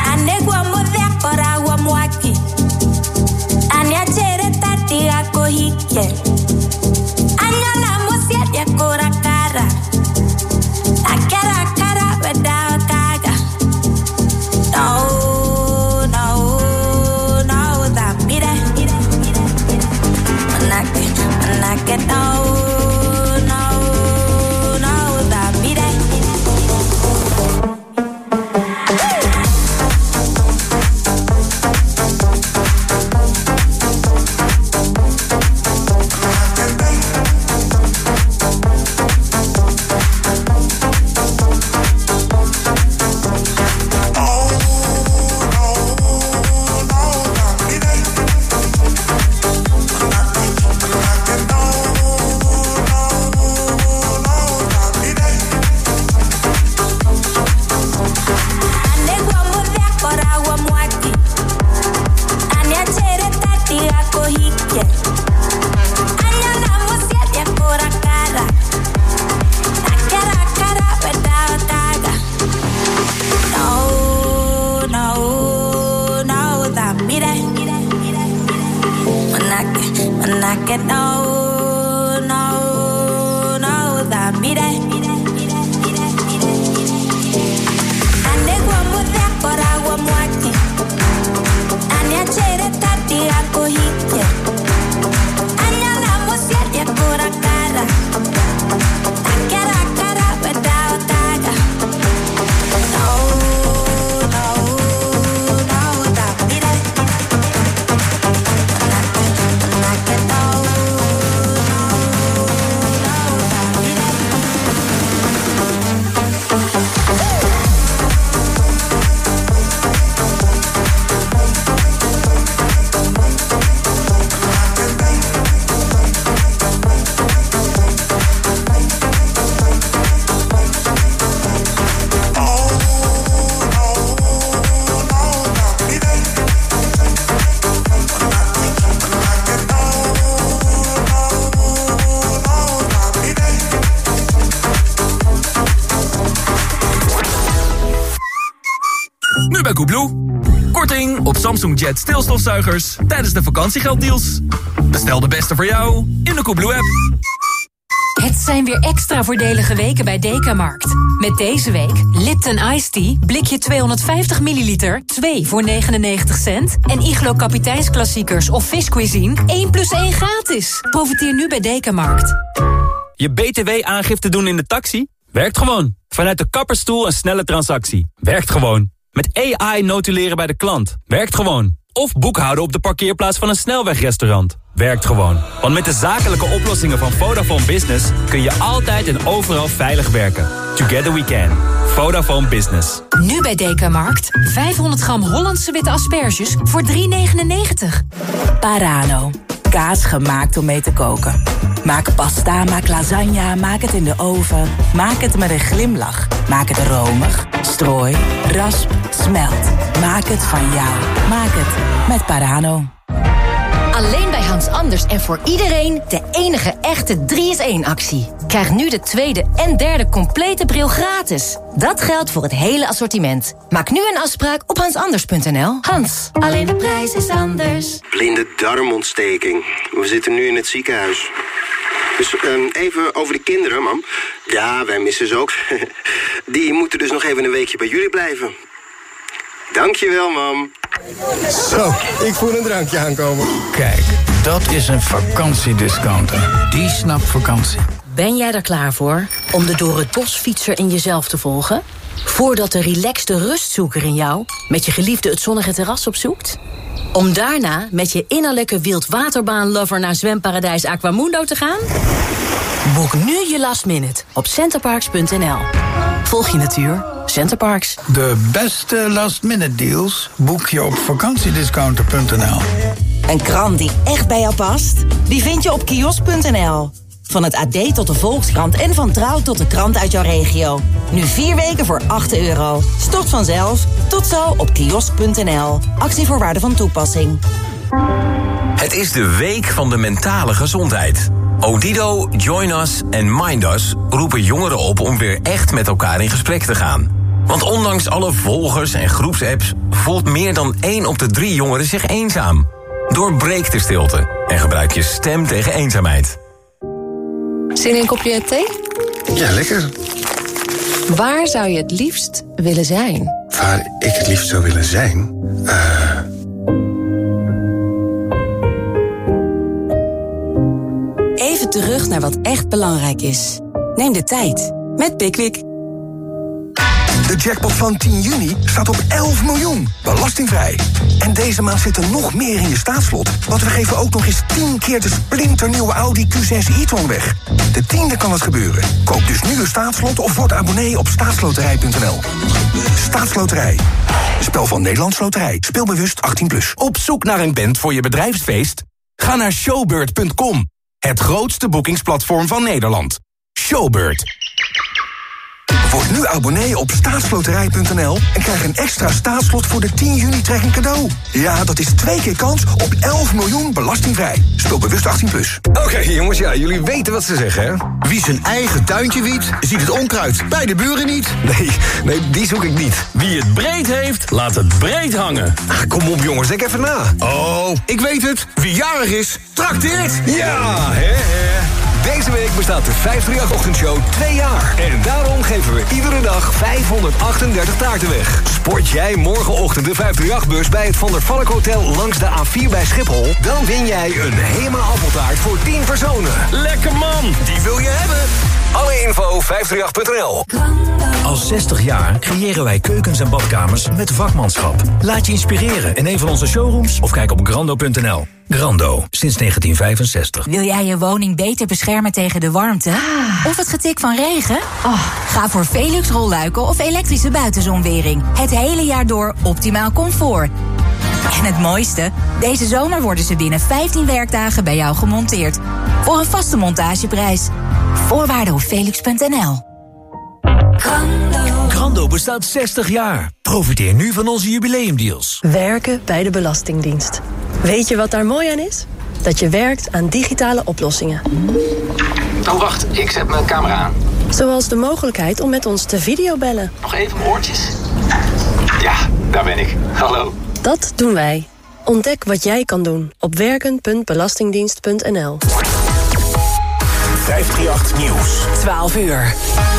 Bij Coolblue. Korting op Samsung Jet stilstofzuigers tijdens de vakantiegelddeals. Bestel de beste voor jou in de Coolblue-app. Het zijn weer extra voordelige weken bij Dekamarkt. Met deze week Lipton Iced Tea, blikje 250 milliliter, 2 voor 99 cent. En Iglo Kapiteinsklassiekers of Fish Cuisine, 1 + 1 gratis. Profiteer nu bij Dekamarkt. Je BTW-aangifte doen in de taxi? Werkt gewoon. Vanuit de kapperstoel een snelle transactie. Werkt gewoon. Met AI notuleren bij de klant. Werkt gewoon. Of boekhouden op de parkeerplaats van een snelwegrestaurant. Werkt gewoon. Want met de zakelijke oplossingen van Vodafone Business kun je altijd en overal veilig werken. Together we can. Vodafone Business. Nu bij Dekamarkt. 500 gram Hollandse witte asperges voor €3,99. Parano. Kaas gemaakt om mee te koken. Maak pasta, maak lasagne, maak het in de oven. Maak het met een glimlach. Maak het romig, strooi, rasp, smelt. Maak het van jou. Maak het met Parano. Alleen bij Hans Anders en voor iedereen de enige echte 3-in-1-actie. Krijg nu de tweede en derde complete bril gratis. Dat geldt voor het hele assortiment. Maak nu een afspraak op hansanders.nl. Hans, alleen de prijs is anders. Blinde darmontsteking. We zitten nu in het ziekenhuis. Dus even over de kinderen, mam. Ja, wij missen ze ook. Die moeten dus nog even een weekje bij jullie blijven. Dankjewel, mam. Zo, ik voel een drankje aankomen. Kijk, dat is een vakantiediscounter. Die snapt vakantie. Ben jij er klaar voor om de door het bos fietser in jezelf te volgen? Voordat de relaxte rustzoeker in jou met je geliefde het zonnige terras opzoekt? Om daarna met je innerlijke wildwaterbaan-lover naar zwemparadijs Aquamundo te gaan? Boek nu je last minute op centerparks.nl. Volg je natuur. Centerparks. De beste last-minute deals boek je op vakantiediscounter.nl. Een krant die echt bij jou past? Die vind je op kiosk.nl. Van het AD tot de Volkskrant en van Trouw tot de krant uit jouw regio. Nu 4 weken voor €8. Stort vanzelf. Tot zo op kiosk.nl. Actievoorwaarden van toepassing. Het is de week van de mentale gezondheid. Odido, Join Us en Mind Us roepen jongeren op om weer echt met elkaar in gesprek te gaan. Want ondanks alle volgers en groepsapps voelt meer dan 1 op de 3 jongeren zich eenzaam. Doorbreek de stilte en gebruik je stem tegen eenzaamheid. Zin in een kopje thee? Ja, lekker. Waar zou je het liefst willen zijn? Waar ik het liefst zou willen zijn? Even terug naar wat echt belangrijk is. Neem de tijd met Pickwick. De jackpot van 10 juni staat op 11 miljoen, belastingvrij. En deze maand zit er nog meer in je staatslot. Want we geven ook nog eens 10 keer de splinternieuwe Audi Q6 e-tron weg. De 10e kan het gebeuren. Koop dus nu een staatslot of word abonnee op staatsloterij.nl. Staatsloterij. Spel van Nederlands Loterij. Speelbewust 18+. Op zoek naar een band voor je bedrijfsfeest? Ga naar showbird.com. Het grootste boekingsplatform van Nederland. Showbird. Word nu abonnee op staatsloterij.nl en krijg een extra staatslot voor de 10 juni trekking cadeau. Ja, dat is 2 keer kans op 11 miljoen belastingvrij. Speel bewust 18+. Oké, jongens, ja, jullie weten wat ze zeggen, hè? Wie zijn eigen tuintje wiedt, ziet het onkruid bij de buren niet. Nee, die zoek ik niet. Wie het breed heeft, laat het breed hangen. Kom op, jongens, denk even na. Oh, ik weet het. Wie jarig is, trakteert. Ja, hè. Deze week bestaat de 538-ochtendshow 2 jaar. En daarom geven we iedere dag 538 taarten weg. Sport jij morgenochtend de 538-bus bij het Van der Valk Hotel langs de A4 bij Schiphol? Dan win jij een Hema appeltaart voor 10 personen. Lekker man! Die wil je hebben. Alle info 538.nl. Al 60 jaar creëren wij keukens en badkamers met vakmanschap. Laat je inspireren in een van onze showrooms of kijk op grando.nl. Grando, sinds 1965. Wil jij je woning beter beschermen tegen de warmte? Of het getik van regen? Ga voor Velux rolluiken of elektrische buitenzonwering. Het hele jaar door optimaal comfort. En het mooiste? Deze zomer worden ze binnen 15 werkdagen bij jou gemonteerd. Voor een vaste montageprijs. Voorwaarden op velux.nl. Grando bestaat 60 jaar. Profiteer nu van onze jubileumdeals. Werken bij de Belastingdienst. Weet je wat daar mooi aan is? Dat je werkt aan digitale oplossingen. Oh, wacht. Ik zet mijn camera aan. Zoals de mogelijkheid om met ons te videobellen. Nog even mijn oortjes. Ja, daar ben ik. Hallo. Dat doen wij. Ontdek wat jij kan doen op werken.belastingdienst.nl. 538 Nieuws. 12 uur.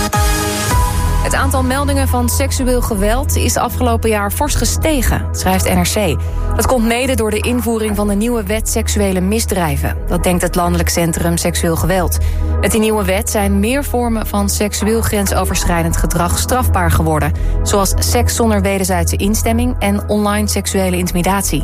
Het aantal meldingen van seksueel geweld is afgelopen jaar fors gestegen, schrijft NRC. Dat komt mede door de invoering van de nieuwe wet seksuele misdrijven. Dat denkt het Landelijk Centrum Seksueel Geweld. Met die nieuwe wet zijn meer vormen van seksueel grensoverschrijdend gedrag strafbaar geworden. Zoals seks zonder wederzijdse instemming en online seksuele intimidatie.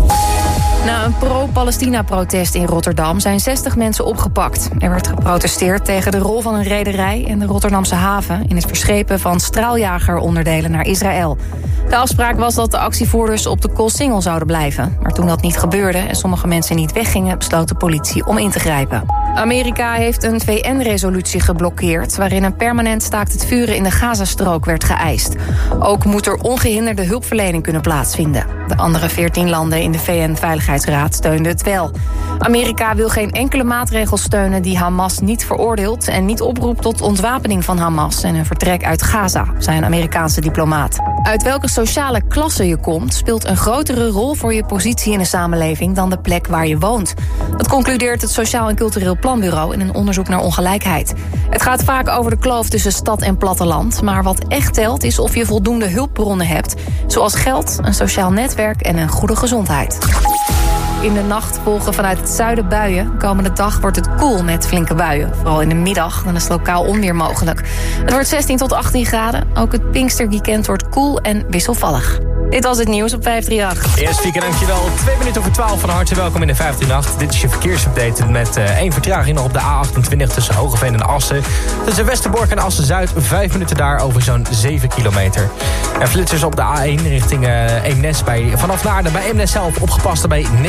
Na een pro-Palestina-protest in Rotterdam zijn 60 mensen opgepakt. Er werd geprotesteerd tegen de rol van een rederij en de Rotterdamse haven in het verschepen van straaljageronderdelen naar Israël. De afspraak was dat de actievoerders op de Koolsingel zouden blijven. Maar toen dat niet gebeurde en sommige mensen niet weggingen, besloot de politie om in te grijpen. Amerika heeft een VN-resolutie geblokkeerd waarin een permanent staakt het vuren in de Gazastrook werd geëist. Ook moet er ongehinderde hulpverlening kunnen plaatsvinden. De andere 14 landen in de VN-veiligheidsraad steunden het wel. Amerika wil geen enkele maatregel steunen die Hamas niet veroordeelt en niet oproept tot ontwapening van Hamas en een vertrek uit Gaza, zei een Amerikaanse diplomaat. Uit welke sociale klasse je komt speelt een grotere rol voor je positie in de samenleving dan de plek waar je woont. Dat concludeert het Sociaal en Cultureel Planbureau in een onderzoek naar ongelijkheid. Het gaat vaak over de kloof tussen stad en platteland, maar wat echt telt is of je voldoende hulpbronnen hebt, zoals geld, een sociaal netwerk en een goede gezondheid. In de nacht volgen vanuit het zuiden buien. Komende dag wordt het koel met flinke buien. Vooral in de middag, dan is lokaal onweer mogelijk. Het wordt 16 tot 18 graden. Ook het Pinksterweekend wordt koel en wisselvallig. Dit was het nieuws op 538. Eerst Fieke, dankjewel. 2 minuten over 12 van harte welkom in de 538. Dit is je verkeersupdate met 1 vertraging nog op de A28 tussen Hogeveen en Assen. Tussen Westerbork en Assen-Zuid, 5 minuten daar over zo'n 7 kilometer. En flitsers op de A1 richting Eemnes vanaf Naarden bij Eemnes zelf opgepast bij 29.0.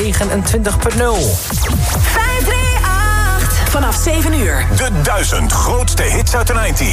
538, vanaf 7 uur. De 1000 grootste hits uit de 90s.